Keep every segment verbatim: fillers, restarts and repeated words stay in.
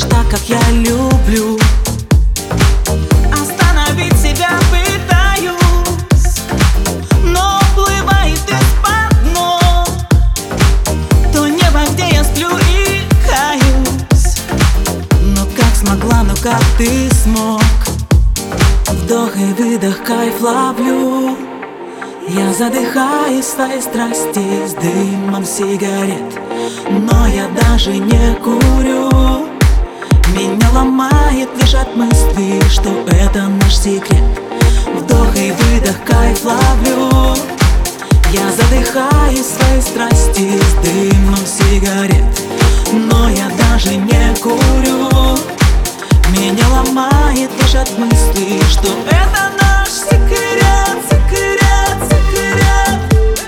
так, как я люблю. Остановить себя пытаюсь, но уплывает из-под ног то небо, где я сплю и каюсь. Но как смогла, ну как ты смог? Вдох и выдох, кайф ловлю. Я задыхаюсь в своей страсти с дымом сигарет, но я даже не курю. Меня ломает лишь от мысли, что это наш секрет. Вдох и выдох, кайф ловлю. Я задыхаюсь в своей страсти с дымом сигарет, но я даже не курю. Меня ломает лишь от мысли, что это наш секрет, секрет, секрет.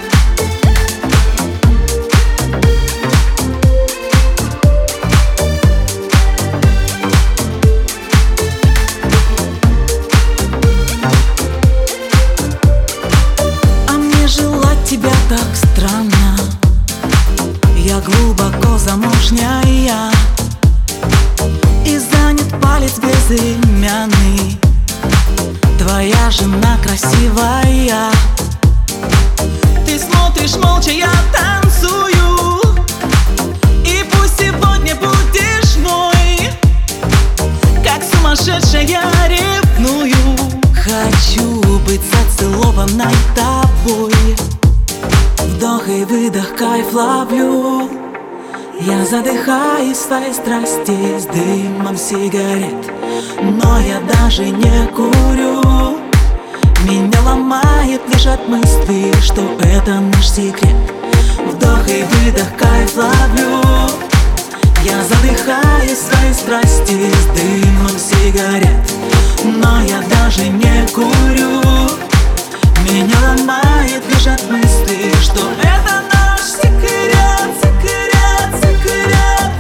А мне желать тебя так странно. Я глубоко замужняя и занят палец безымянный. Твоя жена красивая. Ты смотришь молча, я танцую. И пусть сегодня будешь мой, как сумасшедшая ревную. Хочу быть зацелованной тобой. Вдох и выдох, кайф ловлю. Я задыхаюсь в своей страсти с дымом сигарет, но я даже не курю. Меня ломает лишь от мысли, что это наш секрет. Вдох и выдох, кайф ловлю. Я задыхаюсь в своей страсти с дымом сигарет, но я даже не курю. Меня ломает лишь от мысли, что это наш секрет, секрет, секрет.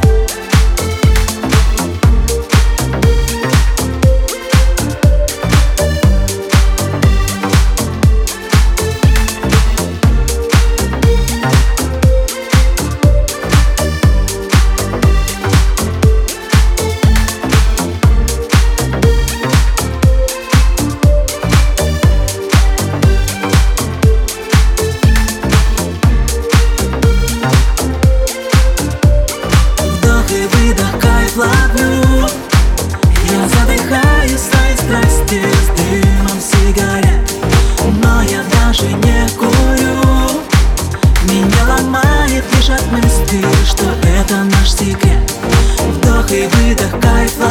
Ловлю. Я задыхаюсь в своей страсти с дымом сигарет, но я даже не курю. Меня ломает лишь от мысли, что это наш секрет. Вдох и выдох, кайф.